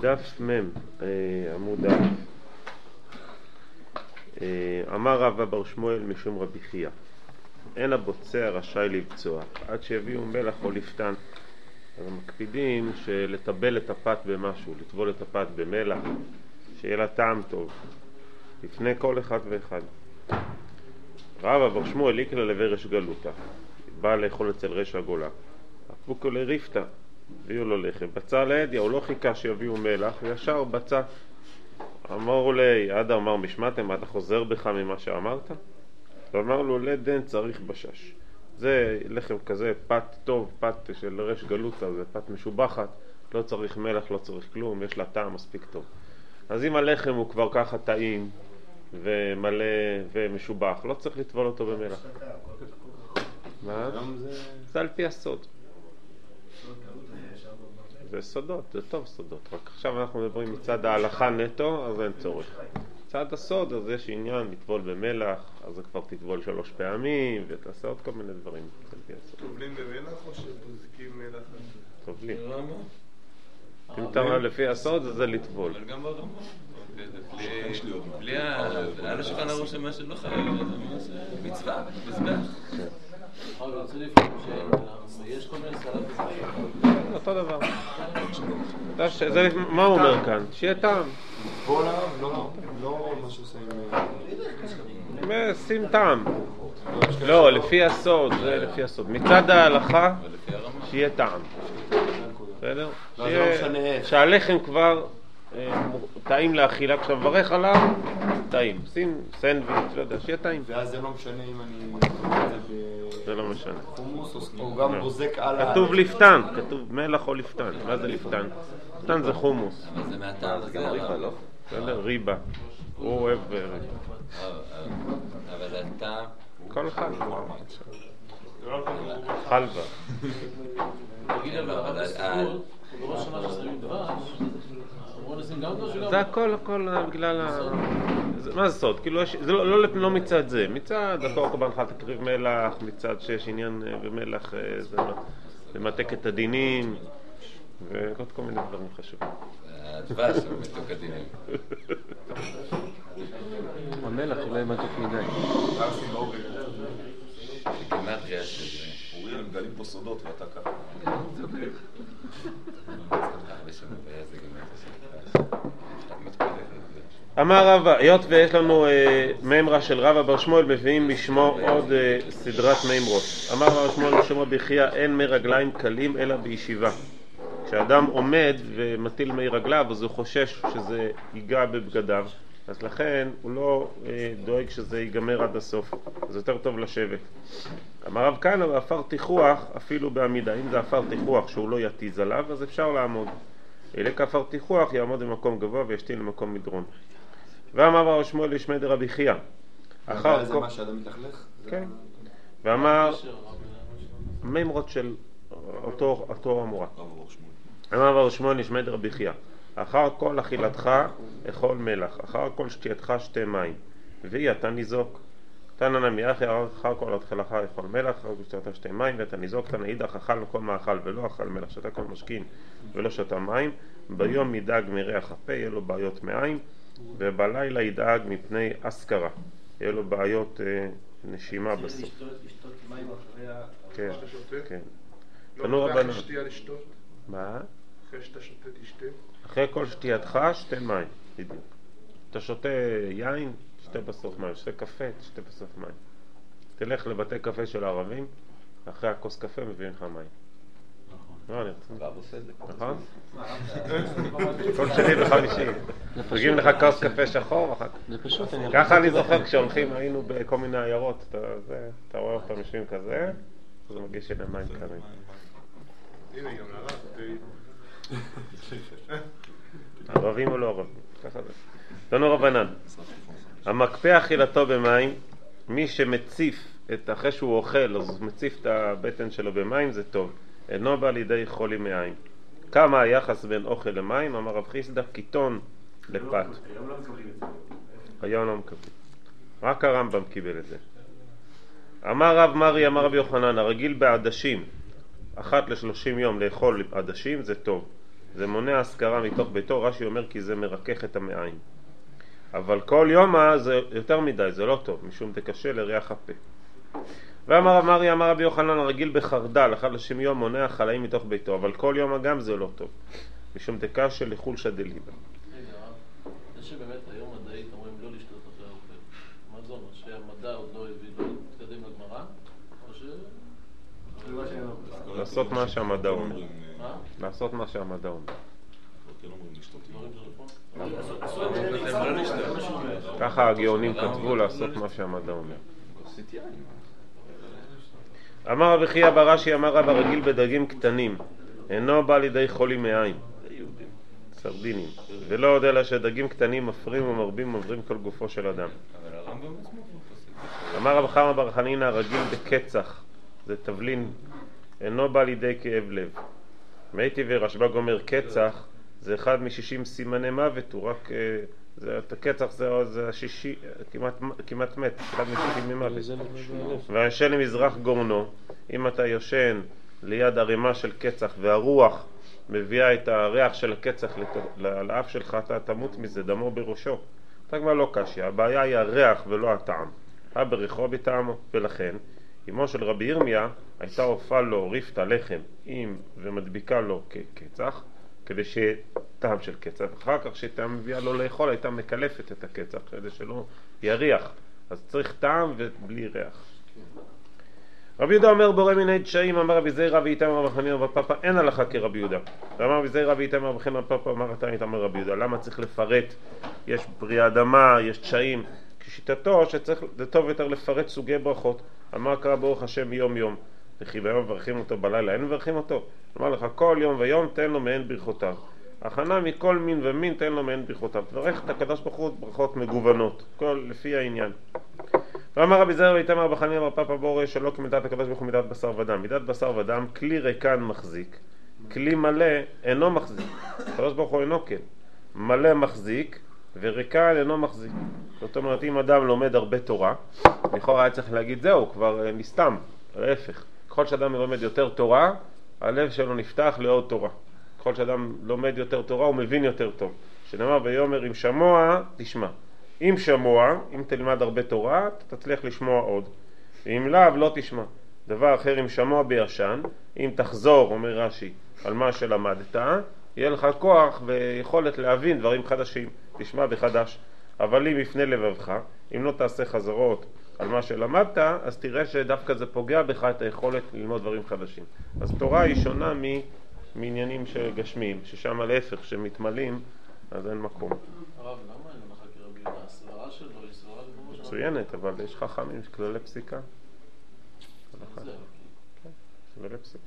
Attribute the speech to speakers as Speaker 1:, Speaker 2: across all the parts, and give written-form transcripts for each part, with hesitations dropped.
Speaker 1: דף מם, עמוד א'. אמר רבא בר שמואל משום רבי חייא, אין הבוצע רשאי לבצוע עד שיביאו מלח או לפתן. אז מקפידים שלטבל את הפת במשהו, לטבול את הפת במלח, שיהיה לה טעם טוב לפני כל אחד ואחד. רבא בר שמואל איקלה לברש גלותה, בא לאכול אצל רש הגולה, אפוקו לריפתא, הביאו לו לחם, בצע להדיה, הוא לא חיכה שיביאו מלח, וישר בצע. אמרו לי, עד אמר משמעתם, מה אתה חוזר בך ממה שאמרת? ואמר לו, לדן צריך בשש. זה לחם כזה, פת טוב, פת של רש גלותה, זה פת משובחת, לא צריך מלח, לא צריך כלום, יש לה טעם מספיק טוב. אז אם הלחם הוא כבר ככה טעים ומלא ומשובח, לא צריך לטבול אותו במלח. מה? זה על פי הסוד. זה סודות, זה טוב סודות, רק עכשיו אנחנו מדברים מצד ההלכה נטו, אז אין צורך. מצד הסוד, אז יש עניין לטבול במלח, אז זה כבר תטבול 3 פעמים, ותעשה עוד כל מיני דברים.
Speaker 2: טובלים במלח או שבוזקים מלח?
Speaker 1: טובלים. אם אתה אומר לפי הסוד, זה לטבול.
Speaker 3: אבל גם ברמות. בלי על השולחן הראש מה שלא חייב, זה מצווה, מזבח.
Speaker 4: אני רוצה לפעמים שיש כל מיני סלט בזמן.
Speaker 1: אותו דבר. מה הוא אומר כאן? שיהיה טעם.
Speaker 2: בולה, לא מה שעושים
Speaker 1: שים טעם. לא, לפי הסוד, זה לפי הסוד. מצד ההלכה, שיהיה טעם. בסדר? שהלחם כבר טעים לאכילה, כשאתה מברך עליו, טעים. שים סנדוויץ', לא יודע, שיהיה טעים.
Speaker 2: ואז זה לא משנה אם אני
Speaker 1: זה לא משנה.
Speaker 2: חומוס או גם בוזק על
Speaker 1: כתוב לפתן, כתוב מלח או לפתן. מה זה לפתן? לפתן זה חומוס.
Speaker 3: אבל זה מהטעם, זה גם ריבה, לא?
Speaker 1: בסדר, ריבה. הוא אוהב ריבה.
Speaker 3: אבל הטעם...
Speaker 1: כל אחד. חלבה.
Speaker 4: תגיד אבל הסגול, בראש שנה ששמים דבש, אמרו נשים גם דבש וגם...
Speaker 1: זה הכל בגלל מה זה סוד? כאילו זה לא מצד זה, מצד הכל קורבן חל תקריב מלח, מצד שיש עניין במלח, זה למתק את הדינים ועוד כל מיני דברים חשובים.
Speaker 3: הדבש הוא מתוק הדינים.
Speaker 1: המלח שלא יהיה מתוק מדי.
Speaker 3: גימטריה של זה.
Speaker 2: אורי, הם מגלים פה סודות ואתה ככה.
Speaker 1: אמר רבא, היות ויש לנו מימרה של רבא בר שמואל, מביאים בשמו עוד סדרת מימרות. אמר רבא בר שמואל משום רבי חייא, אין מי רגליים קלים אלא בישיבה. כשאדם עומד ומטיל מי רגליו, אז הוא חושש שזה ייגע בבגדיו, אז לכן הוא לא דואג שזה ייגמר עד הסוף, אז יותר טוב לשבת. אמר רב כהנא, ואפר תיחוח אפילו בעמידה. אם זה אפר תיחוח שהוא לא יתיז עליו, אז אפשר לעמוד. אלא כאפר תיחוח יעמוד במקום גבוה וישתין למקום מדרון. ואמר רב שמואל ישמע דרבי חייא.
Speaker 2: זה מה שאדם מתחלך?
Speaker 1: כן. ואמר מימרות של אותו המורה. אמר רב שמואל ישמע דרבי חייא. אחר כל אכילתך אכול מלח, אחר כל שתייתך שתי מים, ואתה ניזוק. תנא נמי אחי, אחר כל אכילתך אכול מלח, אחר כל שתייתך שתי מים, ואתה ניזוק. תנא אידך אכל כל מאכל ולא אכל מלח, שתה כל משכין ולא שתה מים, ביום ידאג מריח הפה, יהיה לו בעיות מעיים, ובלילה ידאג מפני אסכרה, יהיה לו בעיות נשימה בסוף.
Speaker 2: לשתות מים אחרי
Speaker 1: כן, כן.
Speaker 2: לא לקח שתייה לשתות?
Speaker 1: מה?
Speaker 2: אחרי שאתה שותה תשתה?
Speaker 1: אחרי כל שתייתך שתי מים, בדיוק. אתה שותה יין, שתה בסוף מים, שותה קפה, שתה בסוף מים. תלך לבתי קפה של הערבים, אחרי הכוס קפה מביאים לך מים. לא, אני רוצה. נכון? כל שני וחמישי. מגיעים לך כוס קפה שחור, ככה אני זוכר כשהולכים, היינו בכל מיני עיירות, אתה רואה אותם יושבים כזה, אז הוא מגיש אליהם מים קרים.
Speaker 2: הנה, גם לרב,
Speaker 1: ערבים או לא ערבים? ככה זה. תנו רבנן. המקפיא אכילתו במים, מי שמציף אחרי שהוא אוכל, אז הוא מציף את הבטן שלו במים, זה טוב. אינו בא לידי חולי מעיים. כמה היחס בין אוכל למים? אמר רב חיסדא, קיטון לפת.
Speaker 2: היום לא מקבלים את זה.
Speaker 1: היום לא מקבלים. רק הרמב"ם קיבל את זה. אמר רב מרי, אמר רב יוחנן, הרגיל בעדשים, 1 ל-30 יום לאכול עדשים זה טוב. זה מונע השכרה מתוך ביתו. רש"י אומר כי זה מרכך את המעיים. אבל כל יומא זה יותר מדי, זה לא טוב, משום דקשה לריח הפה. ואמר רב מריה, אמר רבי יוחנן, הרגיל בחרדל, 1 יום מונע חלאים מתוך ביתו, אבל כל יומא גם זה לא טוב, משום דקשה לחולשא דליבא.
Speaker 4: רגע, זה שבאמת היום מדעית אומרים לא לשתות אחרי האוכל, מה זה אומר? שהמדע עוד לא התקדם לגמרא? או ש...
Speaker 1: לעשות מה שהמדע אומר.
Speaker 4: מה?
Speaker 1: לעשות מה שהמדע אומר. ככה הגאונים כתבו, לעשות מה שהמדע אומר. אמר רבי חייא בר רש"י, אמר רב הרגיל בדגים קטנים אינו בא לידי חולי מעיים, סרדינים, ולא עוד אלא שדגים קטנים מפרים ומרבים עוברים כל גופו של אדם. אמר רב חמא בר חנינא, הרגיל בקצח, זה תבלין, אינו בא לידי כאב לב. מייטי ורשב"ג אומר קצח זה אחד מ60 סימני מוות, הוא רק הקצח זה השישי, כמעט מת, אחד מ60 ממוות. והישן למזרח גורנו, אם אתה יושן ליד ערימה של קצח והרוח מביאה את הריח של הקצח לאף שלך, אתה תמות מזה, דמו בראשו, אתה כבר לא קשיא. הבעיה היא הריח ולא הטעם, הבריחו בטעמו. ולכן אמו של רבי ירמיה הייתה עופה לו ריפתא לחם ומדביקה לו כקצח כדי שטעם של קצח, אחר כך שהייתה מביאה לו לאכול הייתה מקלפת את הקצח כדי שלא יריח, אז צריך טעם ובלי ריח. רבי יהודה אומר בורא מיני דשאים, אמר רבי זיירא ואיתמר רבי חנינא בר פפא, אין הלכה כרבי יהודה. ואמר רבי זיירא ואיתמר רבי חנינא בר פפא, אמר אתה איתמר רבי יהודה. למה צריך לפרט? יש פרי אדמה, יש דשאים, כשיטתו שצריך, זה טוב יותר לפרט סוגי ברכות. אמר קרא ברוך השם יום יום, וכי ביום מברכים אותו בלילה אין מברכים אותו? אמר לך כל יום ויום תן לו מעין ברכותיו, הכנה מכל מין ומין תן לו מעין ברכותיו. תברך את הקדוש ברוך הוא ברכות מגוונות, כל לפי העניין. ואמר רבי זיירא ואיתמר רבי חנינא בר פפא בורא שלא כמידת הקדוש ברוך הוא מידת בשר ודם. מידת בשר ודם כלי ריקן מחזיק, כלי מלא אינו מחזיק. הקדוש ברוך הוא אינו כן, מלא מחזיק וריקן אינו מחזיק. זאת אומרת אם אדם לומד הרבה תורה, לכאורה היה צריך להגיד זהו, כבר נסתם. להפך, ככל שאדם לומד יותר תורה, הלב שלו נפתח לעוד תורה. ככל שאדם לומד יותר תורה הוא מבין יותר טוב. שנאמר ויאמר אם שמוע תשמע. אם שמוע, אם תלמד הרבה תורה, אתה תצליח לשמוע עוד. ואם לאו, לא תשמע. דבר אחר, אם שמוע בישן, אם תחזור, אומר רש"י, על מה שלמדת, יהיה לך כוח ויכולת להבין דברים חדשים. תשמע בחדש. אבל אם יפנה לבבך, אם לא תעשה חזרות על מה שלמדת, אז תראה שדווקא זה פוגע בך את היכולת ללמוד דברים חדשים. אז תורה היא שונה מעניינים שגשמיים, ששם להפך, שמתמלאים, אז אין מקום.
Speaker 4: הרב, למה אין לך כרבי יהודה? הסברה שלו היא סברה לבורו שלו.
Speaker 1: מצוינת, אבל יש חכמים, כללי פסיקה. כללי פסיקה.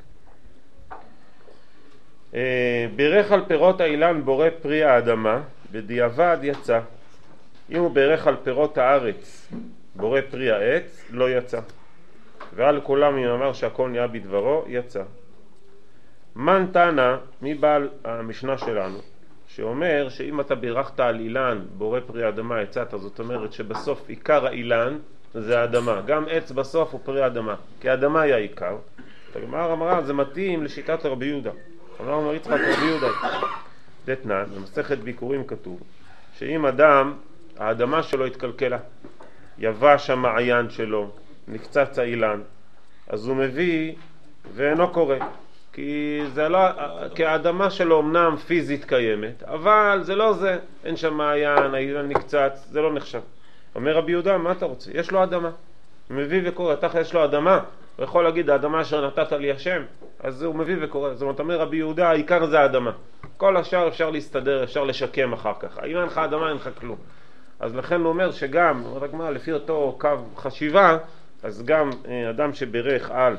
Speaker 1: בירך על פירות האילן בורא פרי האדמה, בדיעבד יצא. אם הוא בירך על פירות הארץ בורא פרי העץ, לא יצא. ועל כולם אם אמר שהכל נהיה בדברו, יצא. מן תנא, מי בעל המשנה שלנו, שאומר שאם אתה בירכת על אילן בורא פרי האדמה יצאת, זאת אומרת שבסוף עיקר האילן זה האדמה, גם עץ בסוף הוא פרי האדמה, כי האדמה היא העיקר. הגמרא אמרה זה מתאים לשיטת רבי יהודה. אמר יצחק רבי יהודה דתנן, במסכת ביקורים כתוב שאם אדם האדמה שלו התקלקלה, יבש המעיין שלו, נקצץ האילן, אז הוא מביא ואינו קורא, כי האדמה שלו אמנם פיזית קיימת, אבל זה לא זה, אין שם מעיין, האילן נקצץ, זה לא נחשב. אומר רבי יהודה, מה אתה רוצה? יש לו אדמה, הוא מביא וקורא, תכף יש לו אדמה, הוא יכול להגיד האדמה אשר נתת לי השם, אז הוא מביא וקורא. זאת אומרת, אומר רבי יהודה, העיקר זה האדמה, כל השאר אפשר להסתדר, אפשר לשקם אחר כך, אם אין לך אדמה אין לך כלום. אז לכן הוא אומר שגם, לפי אותו קו חשיבה, אז גם אדם שברך על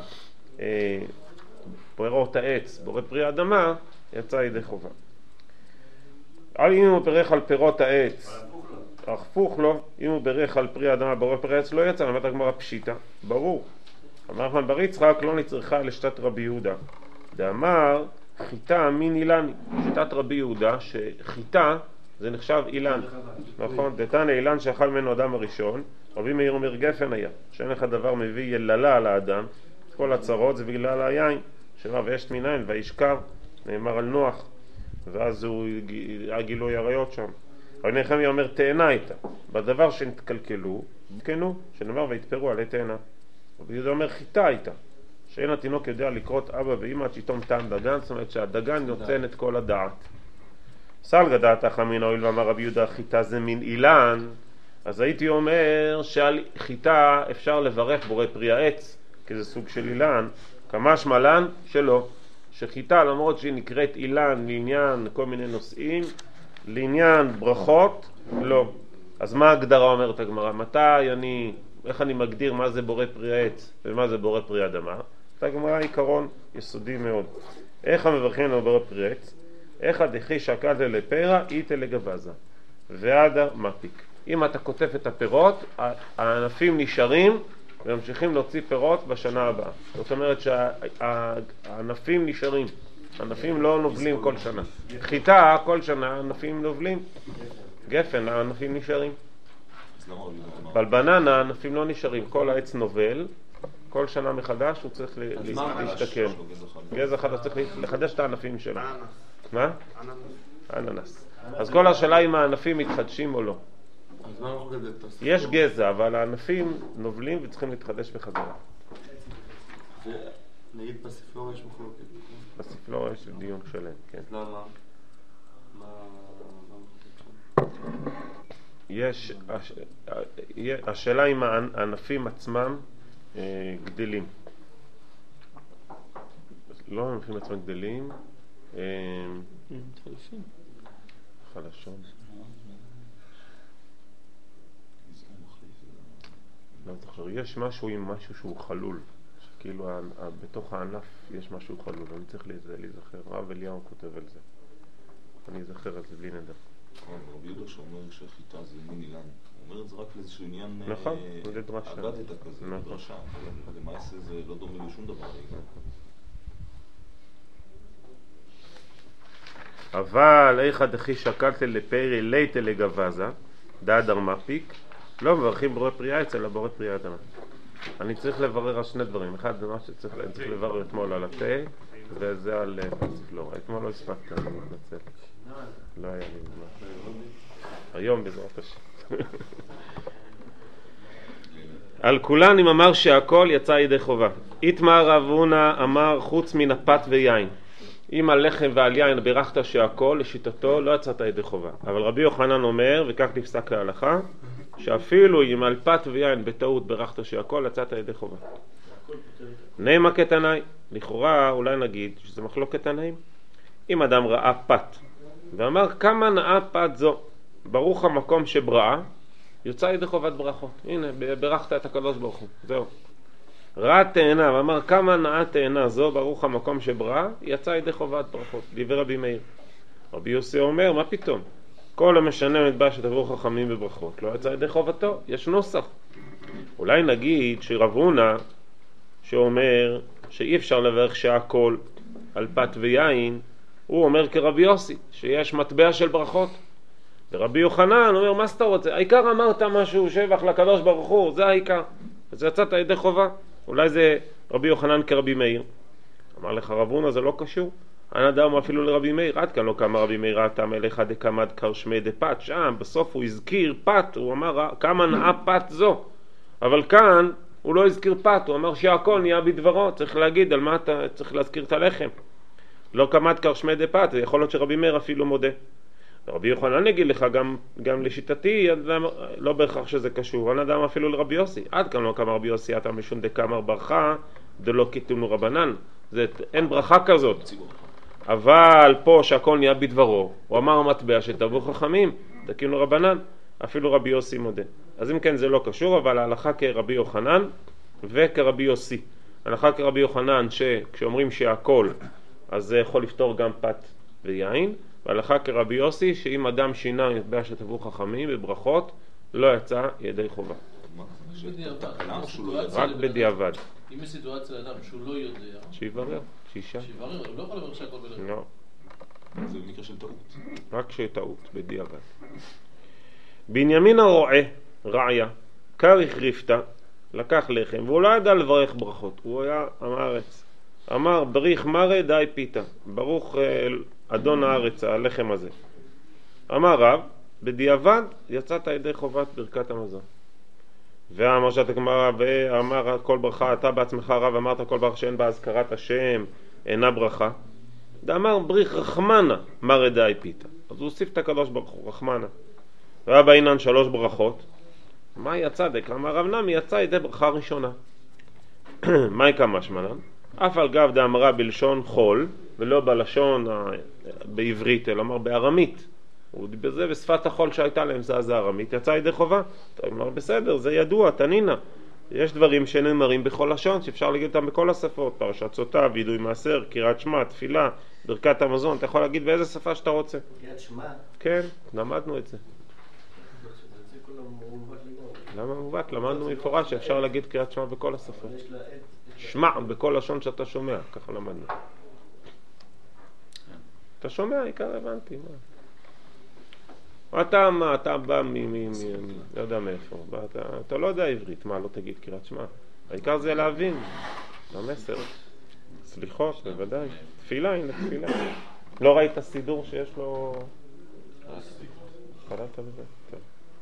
Speaker 1: פירות העץ, בורא פרי האדמה, יצא ידי חובה. אם הוא ברך על פירות העץ, הפוך לו, אם הוא ברך על פרי האדמה, בורא פרי העץ, לא יצא, נאמרת הגמרא פשיטא, ברור. אמר רבן בר יצחק, לא נצרכה לשיטת רבי יהודה. דאמר, חיטה מין אילן, שיטת רבי יהודה, שחיטה זה נחשב אילן, נכון? דתנא אילן שאכל ממנו אדם הראשון, רבי מאיר אומר גפן היה, שאין לך דבר מביא יללה על האדם, כל הצרות זה בגלל היין, שמה וישת מניין וישכר, נאמר על נוח. ואז הוא הגילוי עריות שם. אבל נחמיה אומר תאנה איתה, בדבר שנתקלקלו, בקנו, שנאמר והתפרו עלי תאנה. וזה אומר חיטה איתה, שאין התינוק יודע לקרות אבא ואמא עד שתום טעם דגן, זאת אומרת שהדגן נותן את כל הדעת. סלגא דעתא חמינא הואיל ואמר רבי יהודה חיטה זה מין אילן, אז הייתי אומר שעל חיטה אפשר לברך בורא פרי העץ, כי זה סוג של אילן, כמשמע לן שלא. שחיטה למרות שהיא נקראת אילן לעניין כל מיני נושאים, לעניין ברכות, לא. אז מה ההגדרה אומרת הגמרא? איך אני מגדיר מה זה בורא פרי העץ ומה זה בורא פרי אדמה? את הגמרא עיקרון יסודי מאוד. איך המברכים על בורא פרי עץ? איך הדחי שקלת לפרע איתה לגבזה ועדה מפיק. אם אתה כותב את הפירות, הענפים נשארים וממשיכים להוציא פירות בשנה הבאה. זאת אומרת שהענפים נשארים, הענפים לא נובלים כל שנה. חיטה כל שנה הענפים נובלים, גפן הענפים נשארים. אבל בננה הענפים לא נשארים, כל העץ נובל, כל שנה מחדש הוא צריך להשתקם. גזע חדש צריך לחדש את הענפים שלו. מה? אננס. אז כל השאלה אם הענפים מתחדשים או לא. יש גזע, אבל הענפים נובלים וצריכים להתחדש בחזרה.
Speaker 5: נגיד בספלורה יש מחלוקת.
Speaker 1: בספלורה יש דיון שלם, כן.
Speaker 5: למה?
Speaker 1: יש, השאלה אם הענפים עצמם גדלים. לא הענפים עצמם גדלים. חלשון. לא זוכר, יש משהו עם משהו שהוא חלול, שכאילו בתוך הענף יש משהו חלול, אני צריך להיזכר, רב אליהו כותב על זה, אני אזכר על זה בלי נדר.
Speaker 6: רבי יהודה שאומר שחיטה זה מין אילן, הוא אומר את זה רק לאיזשהו עניין
Speaker 1: נכון, זה דרשה.
Speaker 6: אגדתא כזה, דרשה, אבל למעשה זה לא דומה לשום דבר.
Speaker 1: אבל איכא דחי שקלת לפרע ליתא לגבזה דאדר מפיק, לא מברכים בורא פרי העץ אלא בורא פרי האדמה. אני צריך לברר על שני דברים. אחד זה מה שצריך לברר אתמול על התה, וזה על פספלורה. אתמול לא הספקת, אני מתנצל. לא היה לי זמן. היום בעזרת השם. על כולן אם אמר שהכל יצא ידי חובה. איתמר רב הונא אמר חוץ מן הפת ויין. אם על לחם ועל יין בירכת שהכל, לשיטתו לא יצאת ידי חובה. אבל רבי יוחנן אומר, וכך נפסק להלכה, שאפילו אם על פת ויין בטעות בירכת שהכל, יצאת ידי חובה. נעימה כתנאי. לכאורה אולי נגיד שזה מחלוקת תנאים. אם אדם ראה פת ואמר כמה נאה פת זו, ברוך המקום שבראה, יוצא ידי חובת ברכות. הנה, ברכת את הקדוש ברוך הוא. זהו. ראה תאנה ואמר כמה נאה תאנה זו, ברוך המקום שבראה, יצא ידי חובת ברכות. דיבר רבי מאיר. רבי יוסי אומר, מה פתאום? כל המשנה מדבר שתבואו חכמים בברכות, לא יצא ידי חובתו. יש נוסח. אולי נגיד שרב הונא שאומר שאי אפשר לברך שהכל על פת ויין, הוא אומר כרבי יוסי שיש מטבע של ברכות. ורבי יוחנן אומר, מה שאתה רוצה? העיקר אמרת משהו שבח לקדוש ברוך הוא, זה העיקר. אז יצאת ידי חובה. אולי זה רבי יוחנן כרבי מאיר. אמר לך רב הונא, זה לא קשור. אין אדם אפילו לרבי מאיר, עד כאן לא קמה רבי מאיר ראתם אליך דקמד קרשמי דפת. שם בסוף הוא הזכיר פת, הוא אמר כמה נאה פת זו. אבל כאן הוא לא הזכיר פת, הוא אמר שהכל נהיה בדברו. צריך להגיד על מה אתה צריך להזכיר את הלחם. לא קמד קרשמי דפת, יכול להיות שרבי מאיר אפילו מודה. רבי יוחנן נגיד לך גם לשיטתי, לא בהכרח שזה קשור, אין אדם אפילו לרבי יוסי. עד כאן לא קמה רבי יוסי, אתה משון דקמר ברכה, דלא קיתונו רבנן. אין ברכה כזאת. אבל פה שהכל נהיה בדברו, הוא אמר המטבע שתבוא חכמים, דקינו רבנן, אפילו רבי יוסי מודה. אז אם כן זה לא קשור, אבל ההלכה כרבי יוחנן וכרבי יוסי. ההלכה כרבי יוחנן שכשאומרים שהכל, אז זה יכול לפתור גם פת ויין, וההלכה כרבי יוסי שאם אדם שינה מטבע שתבוא חכמים בברכות, לא יצא ידי חובה. רק בדיעבד.
Speaker 4: אם יש סיטואציה לאדם שהוא לא יודע,
Speaker 1: שיברר, שישה.
Speaker 4: שיברר, הוא לא יכול לברר שהכל בלב.
Speaker 1: לא.
Speaker 6: זה במקרה של טעות.
Speaker 1: רק שטעות, בדיעבד. בנימין הרועה, רעיה, קריך ריפתה, לקח לחם, והוא לא ידע לברך ברכות. הוא היה עם הארץ. אמר, בריך מרא די פיתה. ברוך אדון הארץ, הלחם הזה. אמר רב, בדיעבד יצאת ידי חובת ברכת המזון. ואמר שאתה גמרא, ואמר כל ברכה, אתה בעצמך רב אמרת כל ברכה שאין בה הזכרת השם, אינה ברכה. ואמר בריך רחמנה, מרא דאי פיתא. אז הוא הוסיף את הקדוש ברוך הוא, רחמנה. והיה בעינן 3 ברכות. מה יצא דק? אמר רב נמי, יצא ידי ברכה ראשונה. מה יקא משמען? אף על גב דאמרה בלשון חול, ולא בלשון בעברית, אלא אמר בארמית. הוא בזה בשפת החול שהייתה להם, זה ארמית, יצא ידי חובה. אתה אומר, בסדר, זה ידוע, תנינה. יש דברים שנאמרים בכל לשון, שאפשר להגיד אותם בכל השפות, פרשת סוטה, וידוי מעשר, קריאת שמע, תפילה, ברכת המזון, אתה יכול להגיד באיזה שפה שאתה רוצה.
Speaker 7: קריאת שמע?
Speaker 1: כן, למדנו את זה. למה מובט? למדנו מפורש שאפשר להגיד קריאת שמע בכל השפות. שמע בכל לשון שאתה שומע, ככה למדנו. אתה שומע, עיקר הבנתי, מה? אתה בא לא יודע מאיפה, אתה לא יודע עברית, מה לא תגיד קריאת שמע? העיקר זה להבין, המסר, סליחות, בוודאי, תפילה, הנה תפילה. לא ראית סידור שיש לו... חלת על זה? טוב.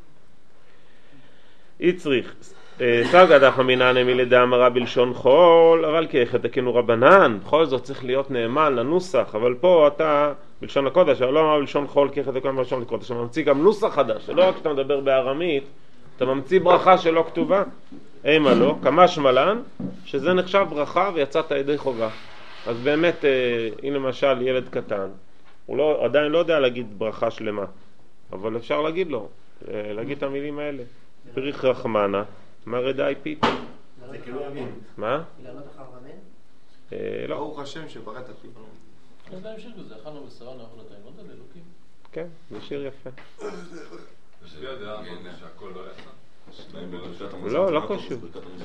Speaker 1: יצריך, סגא דחמינן מלדאמרה בלשון חול, אבל כחתקנו רבנן, בכל זאת צריך להיות נאמן לנוסח, אבל פה אתה בלשון הקודש, אבל לא אמר בלשון חול כחתקנו בלשון הקודש, אתה ממציא גם נוסח חדש, שלא רק שאתה מדבר בארמית, אתה ממציא ברכה שלא כתובה, אימה לא, כמה שמלן, שזה נחשב ברכה ויצאת ידי חובה. אז באמת, הנה למשל ילד קטן, הוא עדיין לא יודע להגיד ברכה שלמה, אבל אפשר להגיד לו, להגיד את המילים האלה. בריך רחמנה, מרא דאי פיתא.
Speaker 7: זה כאילו ימין.
Speaker 1: מה?
Speaker 7: לענות אחר רמן?
Speaker 1: לא.
Speaker 5: ברוך השם שבראת פי.
Speaker 4: יש להם שיר כזה, אכלנו בשרה אנחנו נתיים, לא יודע, לאלוקים.
Speaker 1: כן, זה שיר יפה.
Speaker 2: שבי יודע שהכל לא יצא.
Speaker 1: לא קשור.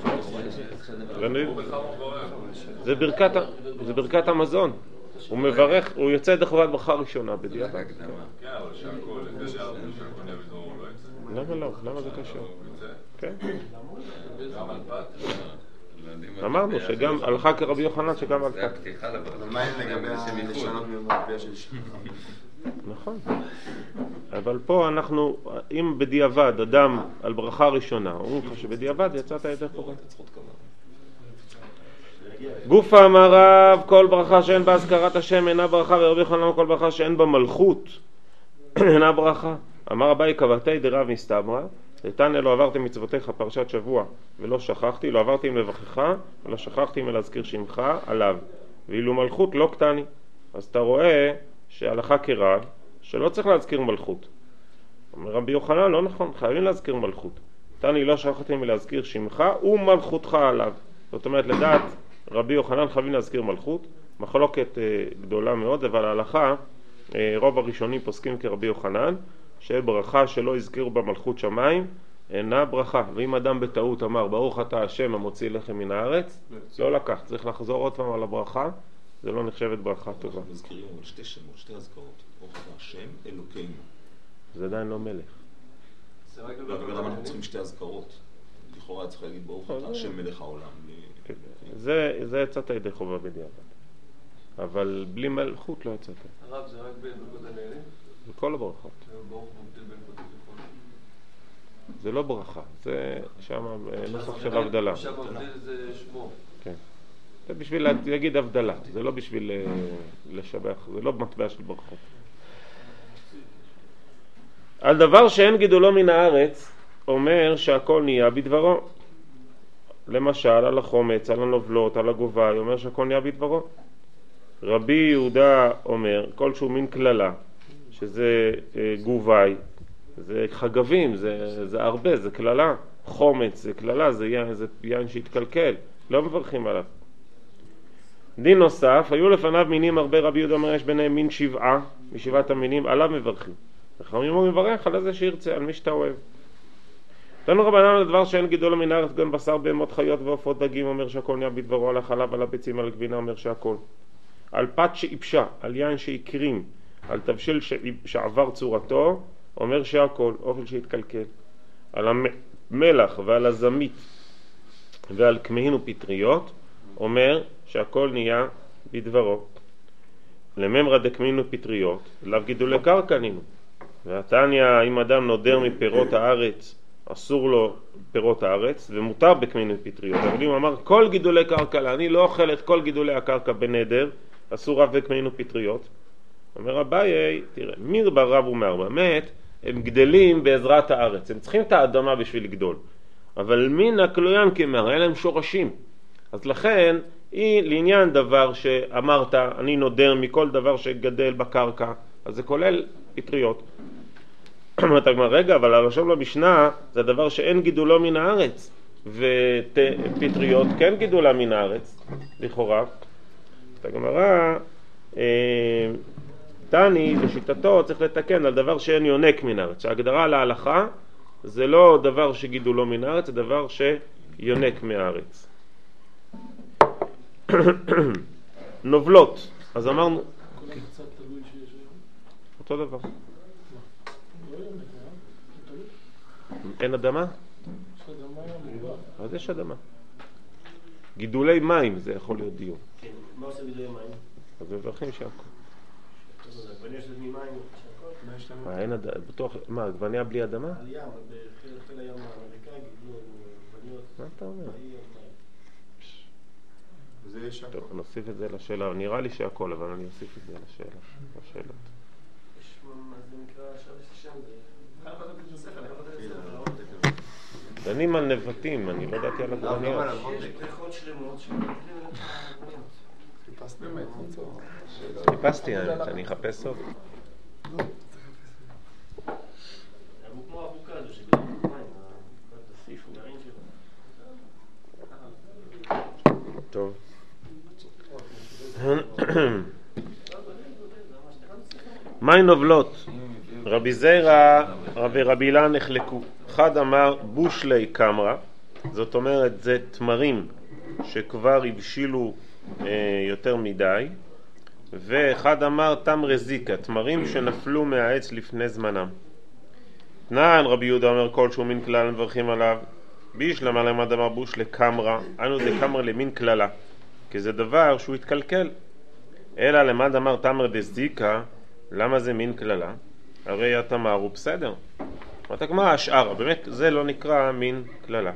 Speaker 1: זה ברכת המזון. הוא מברך, הוא יוצא ידי חובת ברכה ראשונה בדיעבד.
Speaker 2: כן, אבל שהכל, זה שהכל נהיה בדור לא יצא.
Speaker 1: למה לא? למה זה קשור? כן.
Speaker 2: גם על פת.
Speaker 1: אמרנו שגם הלכה כרבי יוחנן שגם על
Speaker 3: זה
Speaker 1: פת.
Speaker 3: הפתיחה לברכה.
Speaker 5: ומה לגבי הלשונות ממטבע של שיר?
Speaker 1: נכון. אבל פה אנחנו, אם בדיעבד אדם על ברכה ראשונה, אומרים לך שבדיעבד יצאת ידי חובה. גופה אמר רב, כל ברכה שאין בה הזכרת השם אינה ברכה, ורבי יוחנן כל ברכה שאין בה מלכות אינה ברכה. אמר אביי קבעתי דרב מסתברא, תניא לא עברתי מצוותיך פרשת שבוע ולא שכחתי, לא עברתי עם לבכך ולא שכחתי מלהזכיר שמך עליו, ואילו מלכות לא קטני. אז אתה רואה שהלכה כרב שלא צריך להזכיר מלכות. אומר רבי יוחנן, לא נכון, חייבים להזכיר מלכות. תניא לא שכחתי מלהזכיר שמך ומלכותך עליו. זאת אומרת, לדעת רבי יוחנן חייבים להזכיר מלכות, מחלוקת גדולה מאוד, אבל ההלכה, רוב הראשונים פוסקים כרבי יוחנן, שברכה שלא הזכירו במלכות שמיים אינה ברכה. ואם אדם בטעות אמר ברוך אתה השם המוציא לחם מן הארץ, לא לקח, צריך לחזור עוד פעם על הברכה, זה לא נחשבת ברכה טובה.
Speaker 6: אנחנו מזכירים אבל 2 שמות, 2 אזכרות, ברוך אתה השם אלוקינו.
Speaker 1: זה עדיין לא מלך.
Speaker 6: לא, אני אומר למה אנחנו צריכים 2 אזכרות. לכאורה צריך להגיד ברוך אתה השם מלך העולם.
Speaker 1: זה יצאת ידי חובה בדיעבד, אבל בלי מלכות לא יצאת.
Speaker 2: הרב זה רק בברכות הנהלים?
Speaker 1: בכל הברכות.
Speaker 2: ברוך מבדיל בין קודש לחול.
Speaker 1: זה לא ברכה, זה שם נוסח של הבדלה.
Speaker 2: עכשיו מבדיל זה שמו.
Speaker 1: כן. זה בשביל להגיד הבדלה, זה לא בשביל לשבח, זה לא מטבע של ברכות. על דבר שאין גידולו מן הארץ, אומר שהכל נהיה בדברו. למשל, על החומץ, על הנובלות, על הגובה, אומר שהכל נהיה בדברו. רבי יהודה אומר, כל שהוא מין כללה, שזה גובי, זה חגבים, זה הרבה, זה כללה. חומץ, זה כללה, זה יין שהתקלקל, לא מברכים עליו. דין נוסף, היו לפניו מינים הרבה, רבי יהודה אומר, יש ביניהם מין 7, מ7 המינים, עליו מברכים. וחמים הוא מברך על איזה שירצה, על מי שאתה אוהב. תנו רבנן לדבר שאין גידול מן הארץ, גן בשר בהמות חיות ועופות דגים, אומר שהכל נהיה בדברו, על החלב, על הביצים, על הגבינה, אומר שהכל. על פת שאיפשה, על יין שהקרים, על תבשיל שעבר צורתו, אומר שהכל, אוכל שהתקלקל. על המלח ועל הזמית ועל כמהין ופטריות, אומר שהכל נהיה בדברו. לממרא דקמינו פטריות, לאו גידולי קרקע נינו. והתניא, אם אדם נודר מפירות הארץ, אסור לו פירות הארץ, ומותר בקמינו פטריות. אבל אם הוא אמר כל גידולי קרקע, אני לא אוכל את כל גידולי הקרקע בנדר, אסור רק בקמינו פטריות. אומר אביי, תראה, מירבה רב ומארבע, מת, הם גדלים בעזרת הארץ, הם צריכים את האדמה בשביל לגדול. אבל מן הקלוין כמר, אין להם שורשים. אז לכן, היא לעניין דבר שאמרת, אני נודר מכל דבר שגדל בקרקע, אז זה כולל פטריות. אתה אומר, רגע, אבל הלשון במשנה זה הדבר שאין גידולו מן הארץ, ופטריות כן גידולה מן הארץ, לכאורה. אתה גמרא, תני בשיטתו צריך לתקן על דבר שאין יונק מן הארץ, שההגדרה להלכה זה לא דבר שגידולו מן הארץ, זה דבר שיונק מהארץ. נובלות, אז אמרנו
Speaker 4: קצת תלוי שיש היום.
Speaker 1: אותו דבר.
Speaker 4: לא היום נקרא, תלוי.
Speaker 1: אין אדמה?
Speaker 4: יש אדמה מרובה.
Speaker 1: אז יש אדמה. גידולי מים זה יכול להיות דיון.
Speaker 7: כן, מה עושה גידולי מים?
Speaker 1: אז מברכים שהכל.
Speaker 7: עגבניה שזה ממים, שהכל?
Speaker 1: אין אדמה, בטוח, מה, עגבניה בלי אדמה?
Speaker 7: על ים, בחיל הים האמריקאי גידלו עגבניות.
Speaker 1: מה אתה אומר?
Speaker 5: זה יש הכל.
Speaker 1: טוב, נוסיף את זה לשאלה, נראה לי שהכל, אבל אני אוסיף את זה לשאלות.
Speaker 7: יש מה זה נקרא, שם זה...
Speaker 1: דנים על נבטים, אני לא ידעתי על עגבניות.
Speaker 7: יש בריכות שלמות שמגדלים את העגבניות.
Speaker 5: חיפשת באמת, נצור.
Speaker 1: חיפשתי, אני אחפש עוד.
Speaker 7: הוא כמו אבוקדו שגדלים מים, הסיף, גרעין שלו.
Speaker 1: טוב. מי נובלות? רבי זירא ורבי אילן נחלקו. אחד אמר בושלי קמרה, זאת אומרת זה תמרים שכבר הבשילו יותר מדי, ואחד אמר תמרי זיקה, תמרים שנפלו מהעץ לפני זמנם. תנן רבי יהודה אומר כל שהוא מין כלל מברכים עליו, בישלמה למד אמר בושלי קמרה, אנו דקמרה למין כללה, כי זה דבר שהוא התקלקל. אלא למד אמר תמר דזיקה, למה זה מין כללה? הרי התמר הוא בסדר. אתה כמו השאר, באמת זה לא נקרא מין כללה.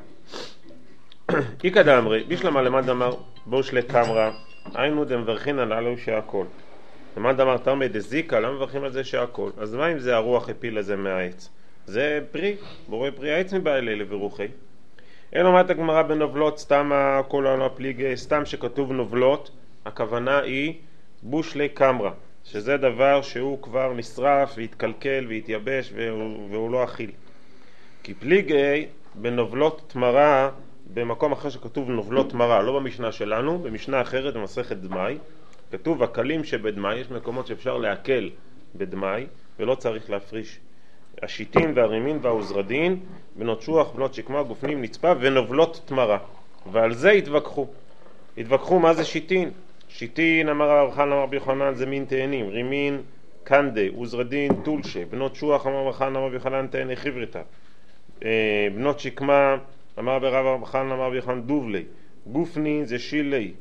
Speaker 1: איקא דאמרי, בישלמה למד אמר בושלי קמרה, היינו דמברכים עליו שהכל. למד אמר תמר דזיקה, למה מברכים על זה שהכל? אז מה אם זה הרוח הפיל לזה מהעץ? זה פרי, בורא פרי העץ מבא אלה ורוחי. אין אומרת הגמרא בנובלות, סתם הכל לא הפליג, סתם שכתוב נובלות, הכוונה היא בושלי קמרה, שזה דבר שהוא כבר נשרף והתקלקל והתייבש והוא לא אכיל. כי פליגי בנובלות תמרה, במקום אחר שכתוב נובלות תמרה, לא במשנה שלנו, במשנה אחרת במסכת דמאי, כתוב הקלים שבדמאי, יש מקומות שאפשר להקל בדמאי ולא צריך להפריש. השיטין והרימין והעוזרדין, בנות שוח, בנות שקמה, גופנים, נצפה ונובלות תמרה. ועל זה התווכחו מה זה שיטין. שיטין, אמר רב חנן אמר רבי יוחנן, זה מין תאנים, רימין, קנדה, עוזרדין, טולשה, בנות שוח, אמר רב חנן אמר רבי יוחנן, תאני חברתה. בנות שקמה, אמר רב חנן אמר רבי יוחנן, דובלי. גופני זה שילי,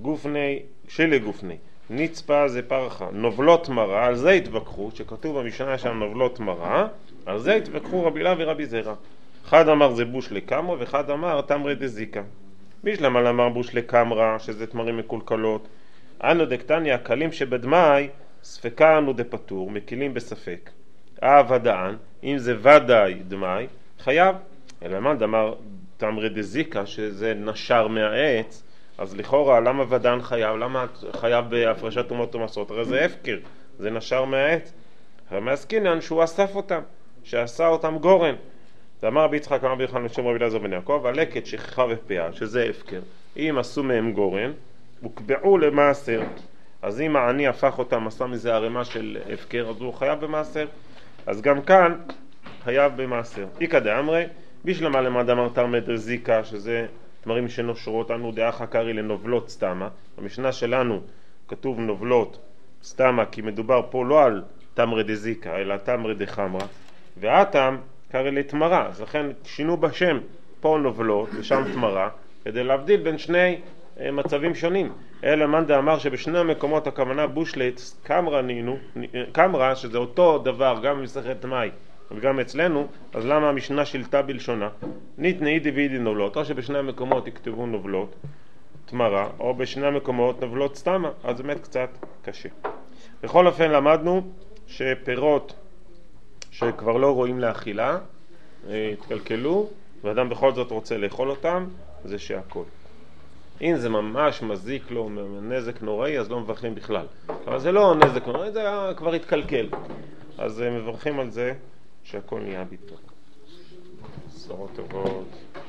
Speaker 1: שילי גופני. נצפה זה פרחה. נובלות מרה, על זה התווכחו, שכתוב במשנה שם נובלות מרה, על זה התווכחו רבי אליהו ורבי זירא. אחד אמר זה בושלי קמרה, ואחד אמר תמרי דזיקה. בישלמה אמר בושלי קמרה, שזה תמרים מקולקלות. אנו דקטניה, הקלים שבדמאי, ספקה אנו דפטור, מקילים בספק. ודאן, אם זה ודאי דמאי, חייב. אלא מה אמר תמרי דזיקה, שזה נשר מהעץ, אז לכאורה, למה ודאן חייב? למה חייב בהפרשת תרומות ומסורת? הרי זה הפקר, זה נשר מהעץ. הרי מהסקינן שהוא אסף אותם, שעשה אותם גורן. ואמר רבי יצחק, אמר רבי יוחנן בשם רבי אליעזר בן יעקב, הלקט שכחה ופאה, שזה הפקר. אם עשו מהם גורן, הוקבעו למעשר. אז אם העני הפך אותם, עשה מזה ערימה של הפקר, אז הוא חייב במעשר. אז גם כאן חייב במעשר. איקא דאמרי, בישלמה למד אמר תמרי דזיקה, שזה תמרים שנושרות, אנו דאחא קרי לנובלות סתמה. במשנה שלנו כתוב נובלות סתמה, כי מדובר פה לא על תמרי דזיקה, אלא תמרי דחמרה. והאטם קרי לתמרה, אז לכן שינו בשם, פה נובלות ושם תמרה, כדי להבדיל בין שני מצבים שונים. אלא מאן דאמר שבשני המקומות הכוונה בושלט קמרה, שזה אותו דבר גם במסכת מאי וגם אצלנו, אז למה המשנה שילתה בלשונה? ניתנאי דווידי נובלות, או שבשני המקומות יכתבו נובלות תמרה, או בשני המקומות נובלות סתמה, אז באמת קצת קשה. בכל אופן למדנו שפירות שכבר לא רואים לאכילה התקלקלו, ואדם בכל זאת רוצה לאכול אותם, זה שהכל. אם זה ממש מזיק לו, נזק נוראי, אז לא מברכים בכלל. אבל זה לא נזק נוראי, זה כבר התקלקל. אז מברכים על זה שהכל נהיה ביטול. בשורות טובות.